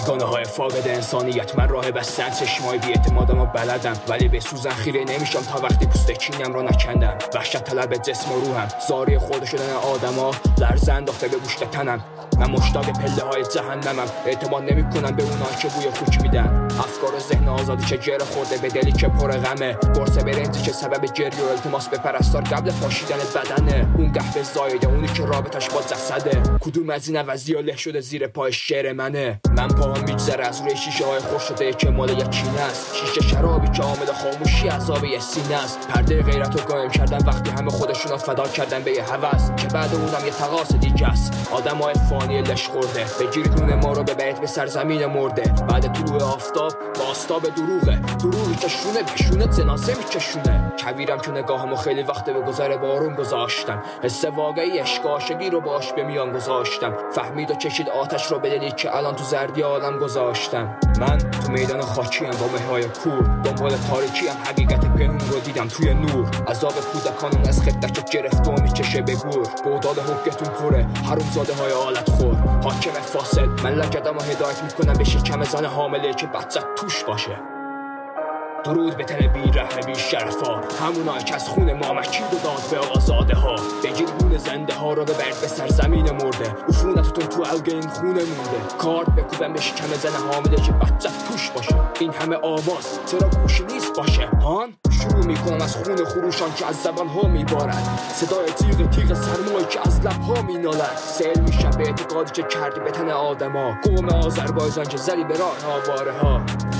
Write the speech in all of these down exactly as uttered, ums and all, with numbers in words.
بیگانه های فاقد انسانیت من راه بستن، چشمای بی اعتمادم و بلدم ولی به سوزن خیره نمیشم تا وقتی پوست چینم رو نکندم. وحشت طلب جسم و روحم، زاری خورده شدن آدما، لرز انداخته به گوشت تنم. من مشتاق پله های جهنمم، اعتماد نمی کنم به اونا که بوی خوک میدن. افکار و ذهن آزادی که جر خورده به دلی که پر غمه، قرص برنج که سبب جری و التماس به پرستار قبل پاشیدن بدنه. اون قهوه زایده، اونی که رابطش با جسده، کدوم از این عوضی ها له شده زیر پای شعر منه. من پاهم میگذره از روی شیشه های خوش شده که مال یک چینه است، شیشه شرابی که عامل خاموشی عذاب یه سینه است. پرده غیرت رو قائم کردن وقتی همه خودشون رو فدا کردن به یه هوس که بعد اونم یه تقاص دیگه است. آدمای فانی لش خورده بگیرید نون ما رو ببرید به سرزمین مرده. بعد طلوع آفتاب با آستاب دروغه، دروغی که شونه بشونه جنازه میکشونه. کویرم که نگاهمو خیلی وقت به گذر بارون گذاشتم، حس واقعی عشق عاشقی رو باش به میان گذاشتم. فهمید و کشید آتش رو به دلی که الان تو زردی عالم گذاشتم. من تو میدان خاکیم با مهرهای کور، دنبال تاریکیم حقیقت پنهون رو دیدم توی نور. عذاب کودکانون از خدت گرفت و میکشه به گور. گودال حقتون پره حرومزاده های آلت خور. حاکم فاسد من لگدم و هدایت میکنم به شکم زن حامله که بچت توش باشه. درود به تن بی رحم بی شرفا، همونایی که از خون ما مکید و داد به آزاده ها. بگیر گون زنده ها رو ببرد به سرزمین مرده، عفونتتون تو اوگه این خونه مونده. کارت بکوبن به شکم زن حامله که بچت توش باشه. این همه آواز چرا گوشی نیست باشه هان؟ شروع میکنم از خون خروشان که از زبان ها میبارد، صدای تیغ تیغ سرمایی که از لب ها مینالد. سیل میشم به اعتقادی که کردی به تن آدما، قوم آذربایجان که زدی به راه آواره ها.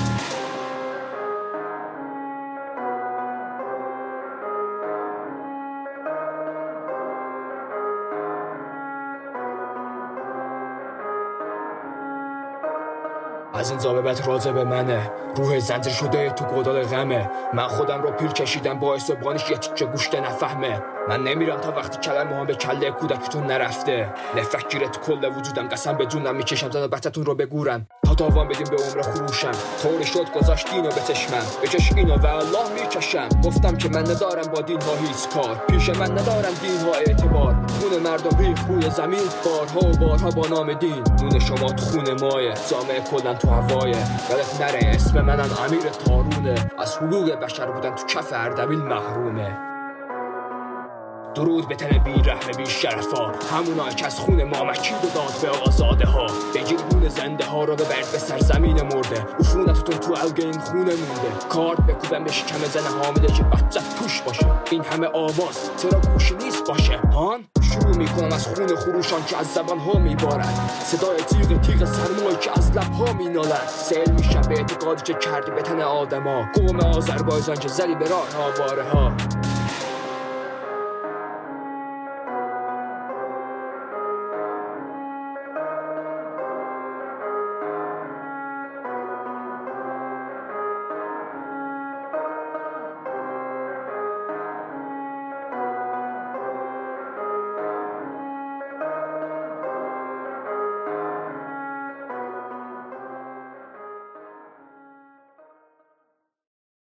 از این زاببت راضی به منه، روح زنجیر شده تو گودال غمه. من خودم رو پیر کشیدم باعث بانش یه تیکه گوشته نفهمه. من نمیرم تا وقتی کلمه هم به کله کودکتون نرفته. نفرت گیره تو کل وجودم، قسم به جونم میکشم تا بچتون رو بگورن، تا تاوان بدیم به عمر خروشم. طوری شد گذاشت دینو به چشمم، بکش اینو و الله میکشم. گفتم که من ندارم با دین ها هیچ کار، پیش من ندارم دین ها اعتبار. خون مردم ریخ روی زمین بارها و بارها با نام دین. نون شما تو خون مایه، جامعه کلن تو هوایه. یادت نره اسم منم امیر تارونه، از حقوق بشر بودن تو کف اردبیل محرومه. درود به تن بی رحم بی شرفا، همونایی که از خون ما مکید و داد به آزاده ها. بگیر گون زنده ها رو ببرد به سرزمین مرده، عفونتتون تو اوگه این خونه مونده. کارت بکوبن به شکم زن حامله که بچت توش باشه. این همه آواز چرا گوشی نیست باشه هان؟ شروع میکنم از خون خروشان که از زبان ها میبارد، صدای تیغ تیغ سرمایی که از لب ها مینالد. سیل میشم به اعتقادی که کردی به تن آدما، قوم آذربایجان که زدی به راه آواره ها.